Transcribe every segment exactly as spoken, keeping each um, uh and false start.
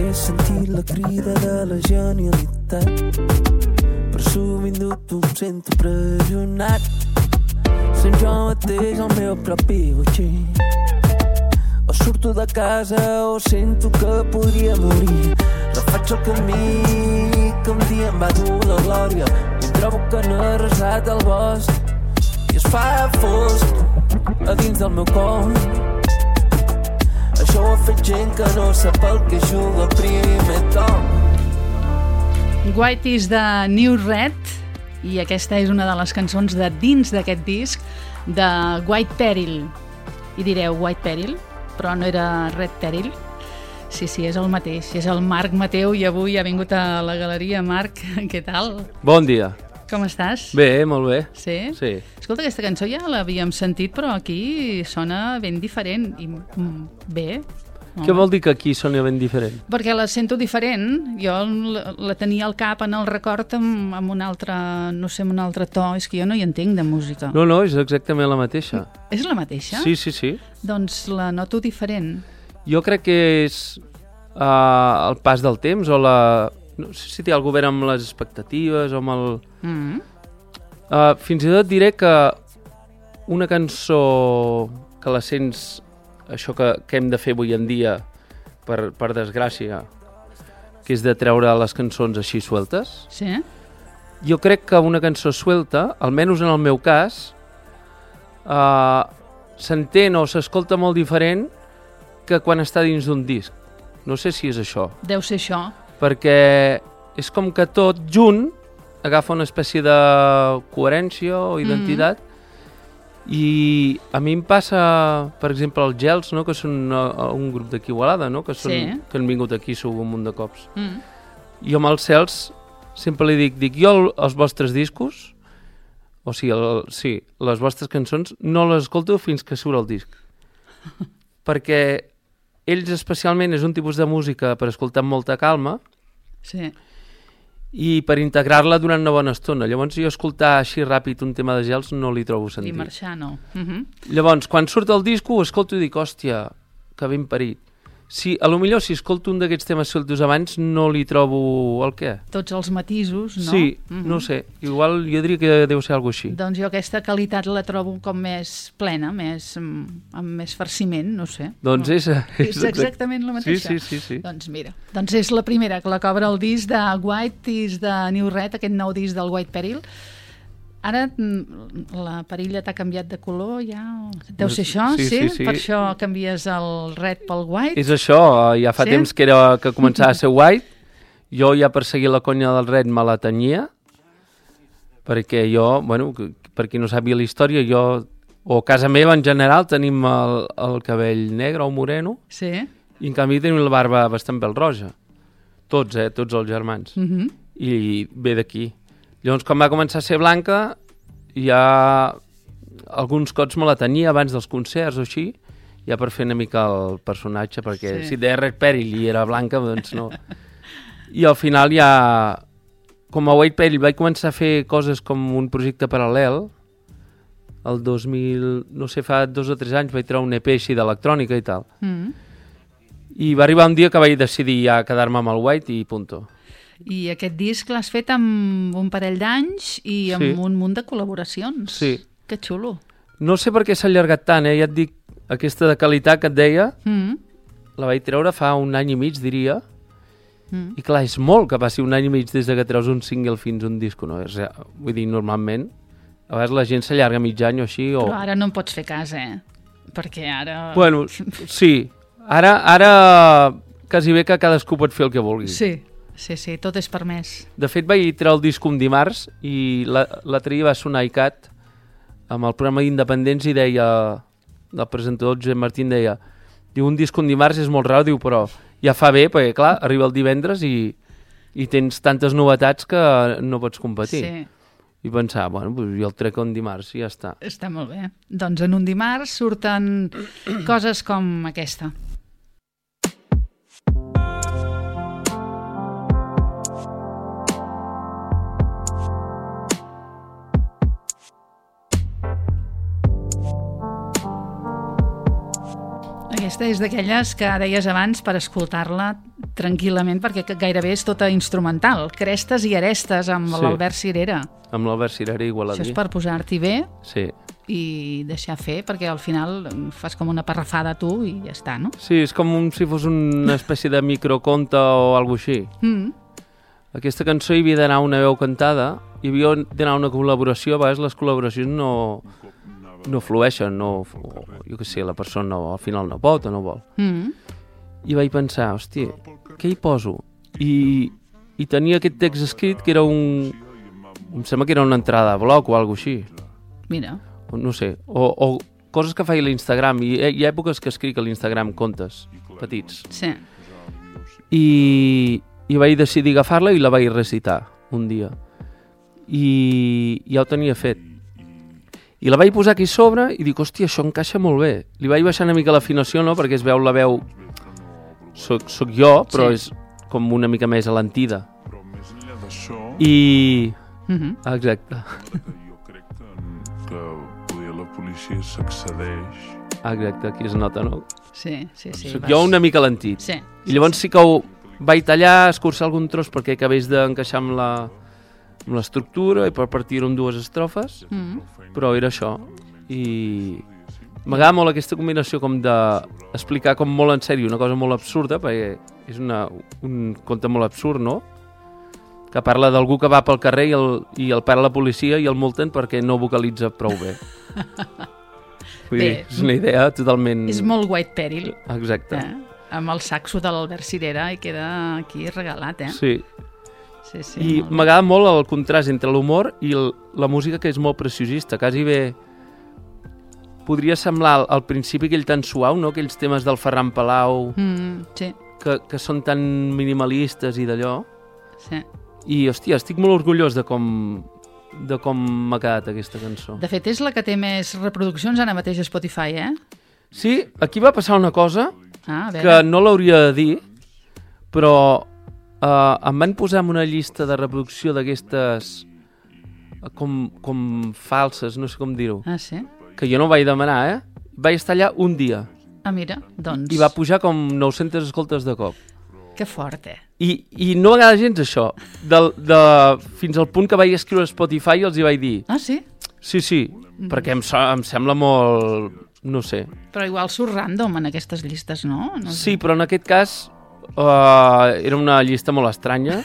he sentit la crida de la genialitat, però sovint dubto, em sento pressionat. Sent jo mateix el meu propi botxí. O surto de casa o sento que podria morir. Refaig el camí que un dia em va dur la glòria i em trobo que no he resat el bosc i es fa fosc a dins del meu cor. Això ho ha fet gent que no sap el que juga primer toc. White is de New Red, i aquesta és una de les cançons de dins d'aquest disc de White Peril. I direu, White Peril? Però no era Red Peril? Sí, sí, és el mateix. És el Marc Mateu i avui ha vingut a la galeria. Marc, què tal? Bon dia. Com estàs? Bé, molt bé. Sí? Sí. Escolta, aquesta cançó ja l'havíem sentit, però aquí sona ben diferent. I bé. No? Què vol dir que aquí sona ben diferent? Perquè la sento diferent. Jo la, la tenia al cap, en el record, amb, amb un altre, no sé, amb un altre to. És que jo no hi entenc de música. No, no, és exactament la mateixa. És la mateixa? Sí, sí, sí. Doncs la noto diferent. Jo crec que és uh, el pas del temps o la... No sé si té alguna cosa a veure amb les expectatives o amb el... Mm. Uh, fins i tot diré que una cançó que la sents, això que, que hem de fer avui en dia, per, per desgràcia, que és de treure les cançons així sueltes. Sí? Jo crec que una cançó suelta, almenys en el meu cas, uh, s'entén o s'escolta molt diferent que quan està dins d'un disc. No sé si és això. Deu ser això. Perquè és com que tot junt agafa una espècie de coherència o identitat. Mm-hmm. I a mi em passa, per exemple, els Gels, no? Que són uh, un grup d'aquí Igualada, no? Que, són, sí. Que han vingut aquí segur un munt de cops. Mm. Jo amb els Cels sempre li dic, dic jo el, els vostres discos, o sigui, el, sí, les vostres cançons, no les escolto fins que surt el disc. Perquè ells especialment és un tipus de música per escoltar amb molta calma, sí. I per integrar-la durant una bona estona. Llavors jo escoltar així ràpid un tema de Gels no li trobo sentit. I marxar no. Uh-huh. Llavors, quan surt el disco ho escolto i dic, hòstia, que ben parit. Si, a lo millor si escolto un d'aquests temes sueltos abans no li trobo el què. Tots els matisos, no? Sí, uh-huh. No sé. Igual jo diria que deu ser alguna cosa així. Doncs jo aquesta qualitat la trobo com més plena, més, amb més farciment, no sé. Doncs no. és, és, és exactament la mateixa. Sí, sí, sí, sí. Doncs mira, doncs és la primera que la cobra el disc de White is de New Red, aquest nou disc del White Peril. Ara la perilla t'ha canviat de color, ja... Deu ser això, sí? Sí, sí, sí. Per això canvies el red pel white? És això, ja fa sí? temps que, era, que començava a ser white. Jo ja per seguir la conya del red me la tenia, perquè jo, bueno, per qui no sàpiga la història, jo, o a casa meva en general, tenim el, el cabell negre o moreno, sí? I en canvi tenim la barba bastant pèl roja. Tots, eh? Tots els germans. Uh-huh. I ve d'aquí. Llavors, quan va començar a ser blanca, ja alguns cops me la tenia abans dels concerts o així, ja per fer una mica el personatge, perquè sí. Si deia Red Peril i era blanca, doncs no. I al final ja, com a White Peril, vaig començar a fer coses com un projecte paral·lel. El dos mil, no sé, fa dos o tres anys vaig treure un E P així d'electrònica i tal. Mm. I va arribar un dia que vaig decidir ja quedar-me amb el White i punto. I aquest disc l'has fet amb un parell d'anys i amb sí. Un munt de col·laboracions. Sí. Que xulo. No sé per què s'ha allargat tant, eh? Ja et dic, aquesta de qualitat que et deia, mm. la vaig treure fa un any i mig, diria, mm. i clar, és molt que passi un any i mig des que treus un single fins un disco, no? És, vull dir, normalment, a vegades la gent s'allarga mig any o així, o... Però ara no en pots fer cas, eh? Perquè ara... Bueno, sí. Ara, ara quasi bé que cadascú pot fer el que vulgui. Sí. Sí, sí, tot és permès. De fet, vaig treure el disc un dimarts i l'altre dia va sonar iCat amb el programa d'Independents i deia, el presentador Josep Martín deia, diu, un disc un dimarts és molt rar, diu, però ja fa bé, perquè clar, arriba el divendres i, i tens tantes novetats que no pots competir. Sí. I pensar, bueno, doncs jo el trec un dimarts i ja està. Està molt bé. Doncs en un dimarts surten coses com aquesta. Aquesta és d'aquelles que deies abans, per escoltar-la tranquil·lament, perquè gairebé és tota instrumental. Crestes i arestes amb Sí. l'Albert Cirera. Amb l'Albert Cirera igual a Això dir. és per posar-t'hi bé Sí. i deixar fer, perquè al final fas com una parrafada tu i ja està, no? Sí, és com un, si fos una espècie de microconte o alguna així. Mm. Aquesta cançó hi havia d'anar una veu cantada, hi havia d'anar una col·laboració, a vegades les col·laboracions no, no flueixen, no, o, jo què sé, la persona al final no pot o no vol. Mm. I vaig pensar, hòstia, què hi poso? I, i tenia aquest text escrit que era un... Em sembla que era una entrada de blog o alguna així. Mira. O no sé, o, o coses que faig a l'Instagram. I hi ha èpoques que escric a l'Instagram contes petits. Sí. I, i vaig decidir agafar-la i la vaig recitar un dia. I ja ho tenia fet. I la vaig posar aquí sobre i dic, hòstia, això encaixa molt bé. Li vaig baixar una mica l'afinació, no?, perquè es veu la veu... Soc, soc jo, però Sí. és com una mica més alentida. I... Mm-hmm. Exacte. Jo crec que, que poder la policia s'accedeix. Exacte, aquí es nota, no? Sí, sí, sí. Soc vas- jo una mica lentit. Sí. I llavors sí que ho vaig tallar, escurçar algun tros perquè acabés d'encaixar amb la amb l'estructura i per partir-ho en dues estrofes, Mm. però era això. I m'agrada molt aquesta combinació com d'explicar com molt en sèrio una cosa molt absurda, perquè és una, un conte molt absurd, no? Que parla d'algú que va pel carrer i el, i el para la policia i el multen perquè no vocalitza prou bé. Vull Bé, dir, és una idea totalment... És molt White Peril, Exacte. eh? Amb el saxo de l'Albert Cirera i queda aquí regalat, eh? Sí. Sí, sí. I molt bé. m'agrada molt el contrast entre l'humor i el, la música, que és molt preciosista, quasi bé... Podria semblar al, al principi aquell tan suau, no?, aquells temes del Ferran Palau, Mm, sí, que, que són tan minimalistes i d'allò. sí. I, hòstia, estic molt orgullós de com, de com m'ha quedat aquesta cançó. De fet, és la que té més reproduccions ara mateix a Spotify, eh? Sí, aquí va passar una cosa Ah, a que veure. no l'hauria de dir, però eh, em van posar en una llista de reproducció d'aquestes eh, com, com falses, no sé com dir-ho, Ah, sí? que jo no vaig demanar, eh? Vaig estar allà un dia Ah, mira, doncs... i va pujar com nou-centes escoltes de cop. Que fort, eh? I, i no m'agrada gens això. Del, de, fins al punt que vaig escriure a Spotify i els hi vaig dir Ah, sí? sí, sí, perquè em, so- em sembla molt... no sé. Però igual surt random en aquestes llistes, no? no sé. Sí, però en aquest cas uh, era una llista molt estranya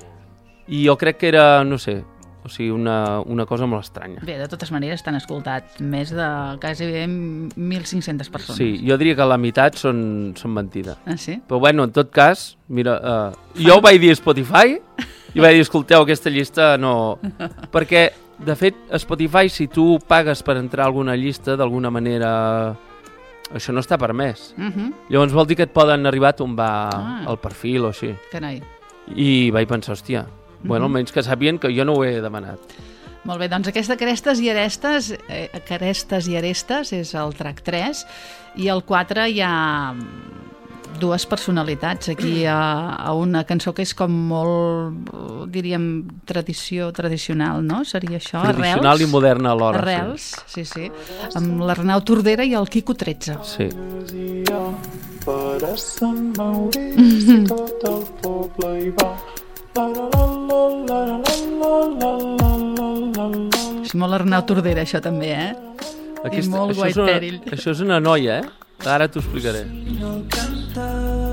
i jo crec que era, no sé, o sigui, una, una cosa molt estranya. Bé, de totes maneres t'han escoltat més de quasi mil cinc-centes persones. Sí, jo diria que la meitat són, són mentida. Ah, sí? Però bueno, en tot cas, mira, uh, jo ho vaig dir a Spotify i vaig dir, escolteu, aquesta llista no... Perquè, de fet, a Spotify, si tu pagues per entrar a alguna llista, d'alguna manera això no està permès. Uh -huh. Llavors vol dir que et poden arribar a tombar Ah. el perfil o així. Carai. I vaig pensar, hòstia, bueno, Mhm. almenys que sàpien que jo no ho he demanat. Molt bé, doncs aquesta Crestes i Arestes, eh, Crestes i Arestes és el track tres, i el quatre hi ha dues personalitats aquí a, a una cançó que és com molt, eh, diríem, tradició tradicional, no? Seria això? Tradicional Arrels. i moderna alhora. Arrels, sí, sí. Amb l'Arnau Tordera i el Quico tretze. Sí. I jo parecen Maurici i tot el poble hi va. La, la, la, la, la, la, la, la, la, la, la. És molt Arnau Tordera, això també, eh? I molt això, és White una, Peril. això és una noia, eh? Ara t'ho explicaré. No canta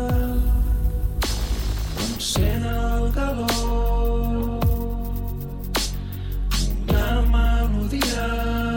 encén el galó, una melodia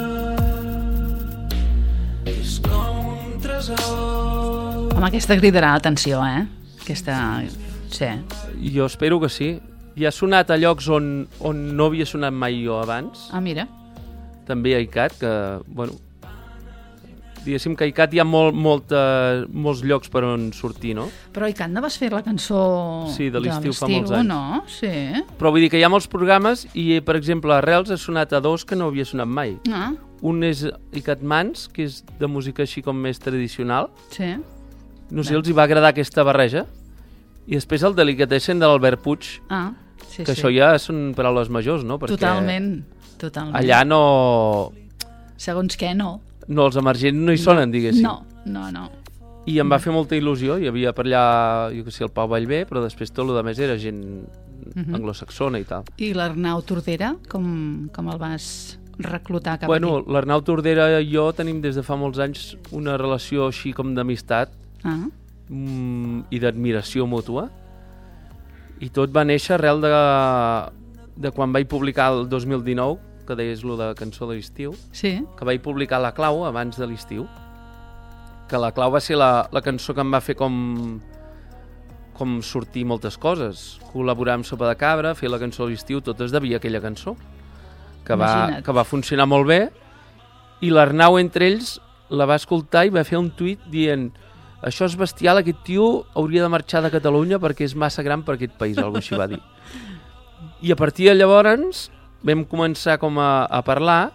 que és com un tresor. Amb aquesta cridarà l'atenció, eh? Aquesta... Sí. Jo espero que sí. I ha sonat a llocs on, on no havia sonat mai jo abans. Ah, mira. També a ICAT, que, bueno, diguéssim que a ICAT hi ha molt, molta, molts llocs per on sortir, no? Però i Cant no vas fer la cançó Sí, de l'estiu fa l'estiu, molts anys. no? Sí. Però vull dir que hi ha molts programes i, per exemple, a Arrels ha sonat a dos que no havia sonat mai. Ah, Un és ICAT Mans, que és de música així com més tradicional. sí. No sé, els hi va agradar aquesta barreja. I després el Delicatessen de l'Albert Puig, Ah, sí, que sí. això ja són paraules majors, no? Perquè Totalment, totalment. allà no... Segons què, no. No, els emergents no hi sonen, diguéssim. No, no, no. I em va fer molta il·lusió. Hi havia per allà, jo què sé, el Pau Vallvé, però després tot el de més era gent uh-huh. anglosaxona i tal. I l'Arnau Tordera, com, com el vas reclutar cap bueno, aquí? L'Arnau Tordera i jo tenim des de fa molts anys una relació així com d'amistat ah. mm, i d'admiració mútua. I tot va néixer arrel de, de quan vaig publicar el dos mil dinou, que deies lo de Cançó de l'estiu, sí. que vaig publicar La Clau abans de l'estiu. Que La Clau va ser la, la cançó que em va fer com, com sortir moltes coses. Col·laborar amb Sopa de Cabra, fer la cançó de l'estiu, tot es devia a aquella cançó. Que va, que va funcionar molt bé. I l'Arnau, entre ells, la va escoltar i va fer un tuit dient això és bestial, aquest tio hauria de marxar de Catalunya perquè és massa gran per aquest país, algo així va dir. I a partir de llavors vam començar com a, a parlar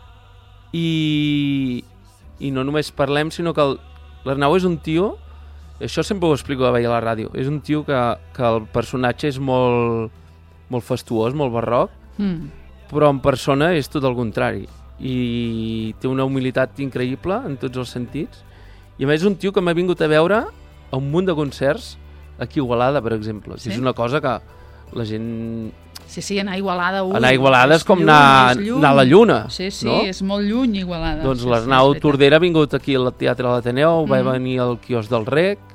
i... i no només parlem, sinó que l'Arnau és un tio, això sempre ho explico a veure a la ràdio, és un tio que, que el personatge és molt, molt fastuós, molt barroc, mm. però en persona és tot el contrari. I té una humilitat increïble en tots els sentits. I a més és un tio que m'ha vingut a veure a un munt de concerts aquí a Igualada, per exemple. Sí? És una cosa que la gent... Sí, sí, anar a Igualada... Ui, anar a Igualada és, és com lluny, anar, és anar a la Lluna. Sí, sí, no? és molt lluny Igualada. Doncs sí, l'Arnau sí, Tordera ha vingut aquí al Teatre de l'Ateneu, mm. va venir al quiosc del Rec,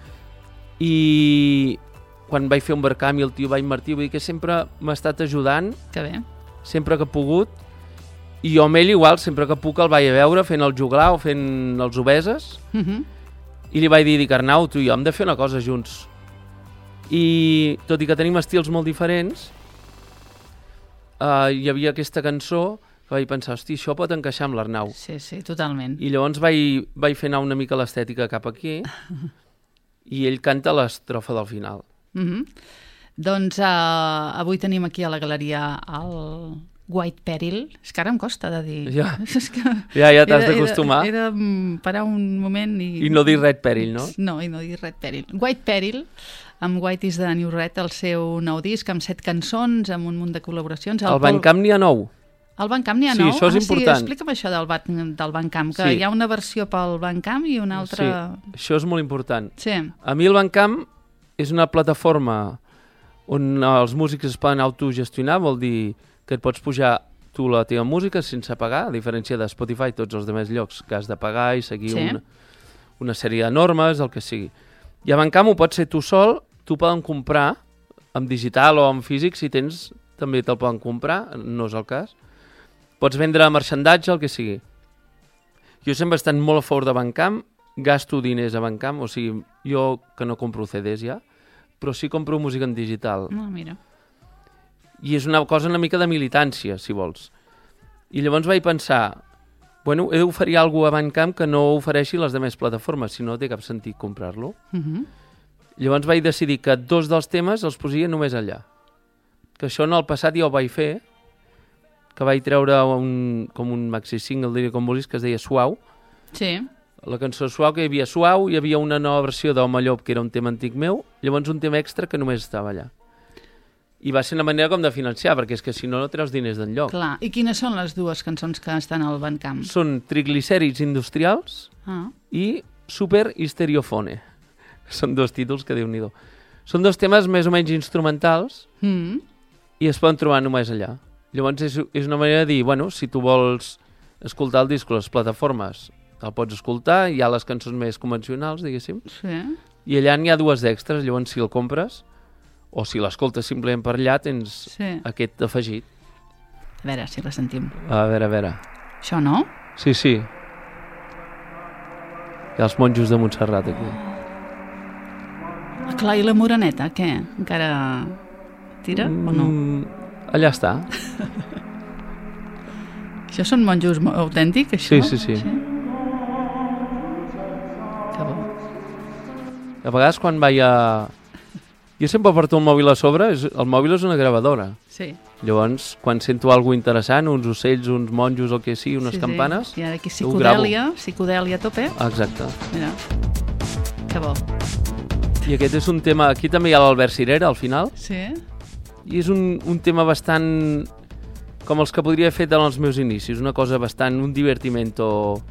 i quan vaig fer un barcamp i el tio va invertir, vull dir que sempre m'ha estat ajudant, que bé. Sempre que ha pogut, i jo amb ell igual, sempre que puc el vaig a veure fent el juglar o fent els obeses, mm -hmm. i li vaig dir, dic, Arnau, tu i jo hem de fer una cosa junts. I tot i que tenim estils molt diferents, Uh, hi havia aquesta cançó que vaig pensar, hosti, això pot encaixar amb l'Arnau. Sí, sí, totalment. I llavors vaig, vaig fer anar una mica l'estètica cap aquí i ell canta l'estrofa del final. Mm -hmm. Doncs uh, avui tenim aquí a la galeria el White Peril. És que ara em costa de dir. Ja, és que ja, ja t'has d'acostumar. He de parar un moment i... I no dir Red Peril, no? No, i no dir Red Peril. White Peril, amb White is the New Red, el seu nou disc, amb set cançons, amb un munt de col·laboracions. Al Bandcamp n'hi ha nou. Al Bandcamp n'hi ha sí, nou? Sí, això és ah, important. Sí, explica'm això del, del Bandcamp, que sí. hi ha una versió pel Bandcamp i una altra... Sí, això és molt important. Sí. A mi el Bandcamp és una plataforma on els músics es poden autogestionar, vol dir que et pots pujar tu la teva música sense pagar, a diferència de Spotify i tots els altres llocs que has de pagar i seguir sí. una, una sèrie de normes, el que sigui. I a Bandcamp ho pots ser tu sol, tu poden comprar, en digital o en físic, si tens, també te'l poden comprar, no és el cas. Pots vendre merchandatge, el que sigui. Jo sempre he estat molt a favor de Bandcamp, gasto diners a Bandcamp, o sigui, jo que no compro C Ds ja, però sí compro música en digital. No, mira. I és una cosa una mica de militància, si vols. I llavors vaig pensar, bueno, he d'oferir alguna cosa a Bandcamp que no ofereixi les demés plataformes, si no té cap sentit comprar-lo. Uh-huh. Llavors vaig decidir que dos dels temes els posia només allà. Que això en el passat ja ho vaig fer, que vaig treure un, com un maxi single, diria com vulguis, que es deia Suau. Sí. La cançó Suau, que hi havia Suau, hi havia una nova versió d'Home Llop, que era un tema antic meu, llavors un tema extra que només estava allà. I va ser una manera com de financiar, perquè és que si no, no treus diners d'enlloc. Clar. I quines són les dues cançons que estan al Bandcamp? Són Triglicèrids Industrials ah. i Super Histereofone. Són dos títols que Déu-n'hi-do. Són dos temes més o menys instrumentals mm. i es poden trobar només allà. Llavors és, és una manera de dir, bueno, si tu vols escoltar el disc a les plataformes, el pots escoltar, hi ha les cançons més convencionals, diguéssim, sí. i allà n'hi ha dues extras, llavors si el compres, o si l'escoltes simplement per allà, tens sí. aquest afegit. A veure, si la sentim. A veure, a veure. Això no? Sí, sí. Hi ha els monjos de Montserrat, aquí. Ah, clar, i la moreneta, què? Encara tira mm, o no? Allà està. Això són monjos autèntics, això? Sí, sí, sí. sí? Que bo. A vegades quan vaig a... Jo sempre porto el mòbil a sobre, és... el mòbil és una gravadora. Sí. Llavors, quan sento alguna interessant, uns ocells, uns monjos, el que sigui, unes sí, campanes... Sí. I ara aquí psicodèlia, psicodèlia a tope. Exacte. Mira, que bo. I aquest és un tema... Aquí també hi ha l'Albert Cirera, al final. Sí. I és un, un tema bastant... com els que podria haver fet en els meus inicis. Una cosa bastant... un divertimento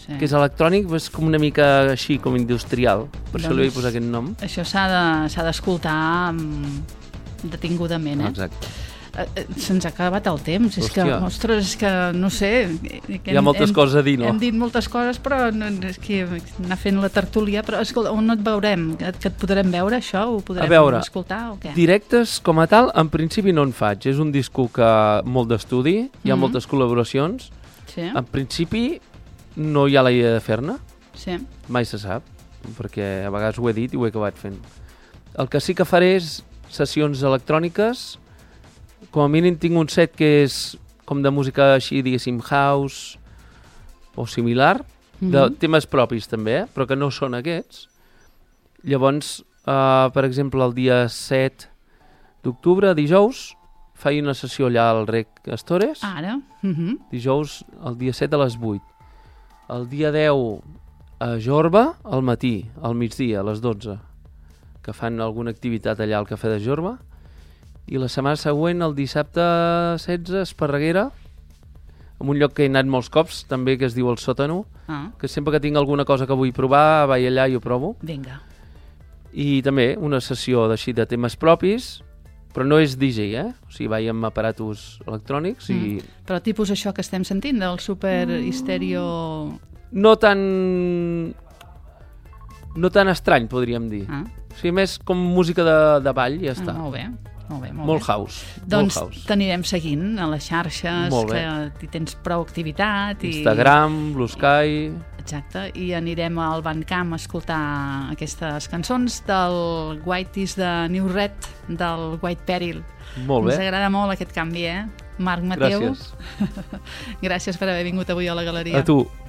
sí. que és electrònic, és com una mica així, com industrial. Per doncs, això li vaig posar aquest nom. Això s'ha de, s'ha d'escoltar detingudament, eh? Exacte. Se'ns ha acabat el temps. És que, ostres, és que, no sé... Hi ha moltes hem, coses a dir, no? Hem dit moltes coses, però no, és que anar fent la tertúlia, però escolta, on et veurem? Que, que et podrem veure, això? Ho podrem veure, escoltar o què? Directes, com a tal, en principi no en faig. És un disco que molt d'estudi, hi ha Mm-hmm. moltes col·laboracions. Sí. En principi no hi ha la idea de fer-ne, Sí. mai se sap, perquè a vegades ho he dit i ho he acabat fent. El que sí que faré és sessions electròniques. Com a mínim tinc un set que és com de música així, diguéssim, house o similar, de Mm-hmm. temes propis també, eh? Però que no són aquests. Llavors, uh, per exemple, el dia set d'octubre, dijous, faig una sessió allà al Rec Astores. Ara? Mm-hmm. Dijous, el dia set a les vuit. El dia deu a Jorba, al matí, al migdia, a les dotze, que fan alguna activitat allà al Cafè de Jorba. I la setmana següent, el dissabte setze, a Esparreguera, en un lloc que he anat molts cops, també, que es diu El Sòtano, Ah, que sempre que tinc alguna cosa que vull provar, vaig allà i ho provo. vinga. I també una sessió d'així de temes propis, però no és D J, eh? O sigui, vaig amb aparatos electrònics i... Mm. Però tipus això que estem sentint, del super estèreo... No tan... no tan estrany, podríem dir. Ah, O sigui, més com música de, de ball, ja està. ah, molt bé. Molt bé, molt, Molt bé. house. Doncs molt house. t'anirem seguint a les xarxes, Molt bé. que hi tens prou activitat. I... Instagram, Blue Sky... Exacte, i anirem al Bandcamp a escoltar aquestes cançons del White is the New Red, del White Peril. Molt bé. Ens agrada molt aquest canvi, eh? Marc Mateu. Gràcies. Gràcies per haver vingut avui a la galeria. A tu.